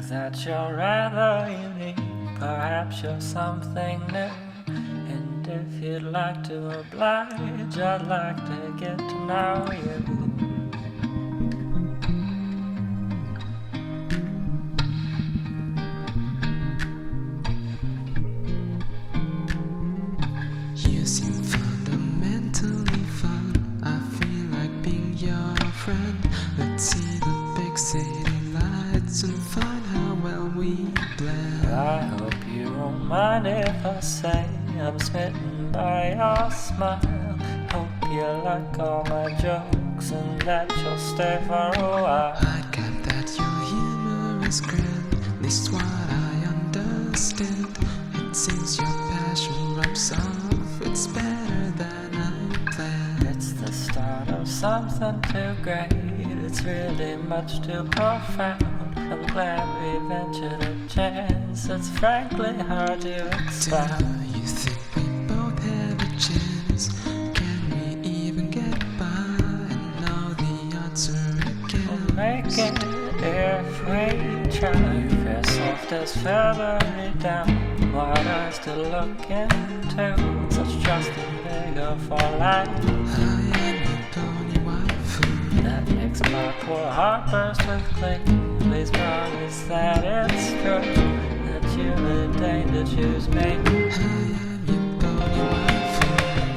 that you're rather unique. Perhaps you're something new. And if you'd like to oblige, I'd like to get to know you. You seem fundamentally fun. I feel like being your friend. Let's see the big city lights and find how well we blend. I hope you won't mind if I say I'm smitten by your smile. Hope you like all my jokes and that you'll stay for a while. I get that your humor is grand, at least what I understand. It seems your passion rubs off, it's better than I planned. It's the start of something too great, it's really much too profound. I'm glad we ventured a chance, it's frankly hard to Do expound. you think we both have a chance? Can we even get by? And now the odds are We'll make against. it if we try. You feel soft as feathery down, what I still look into. Such trust and vigor for life I am your pony waifu. that makes my poor heart burst with glee. Please promise that it's true, that you would deign to choose me. I am your pony waifu.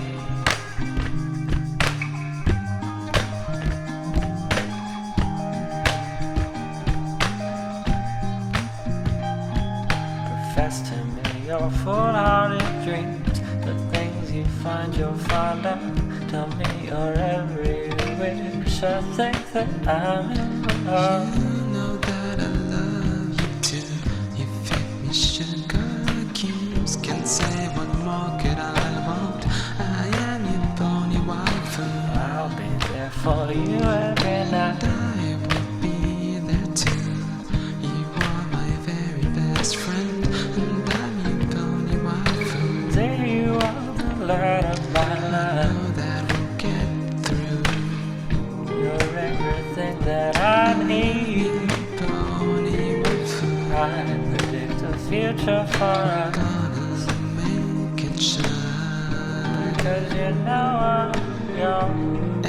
Profess to me your foolhardy dreams, the things you find you're fond of. Tell me your every wish, I think that I'm in love. You know that I love you too. You feed me sugar cubes. Can say what more could I want? I am your pony waifu. I'll be there for you every night. I will be there too. You are my very best friend, and I'm your pony waifu. There you are, the light of my I life. know that we'll get through. You're everything that I need. Pony waifu. I predict a future for us, Gonna make it shine. because you know I'm yours.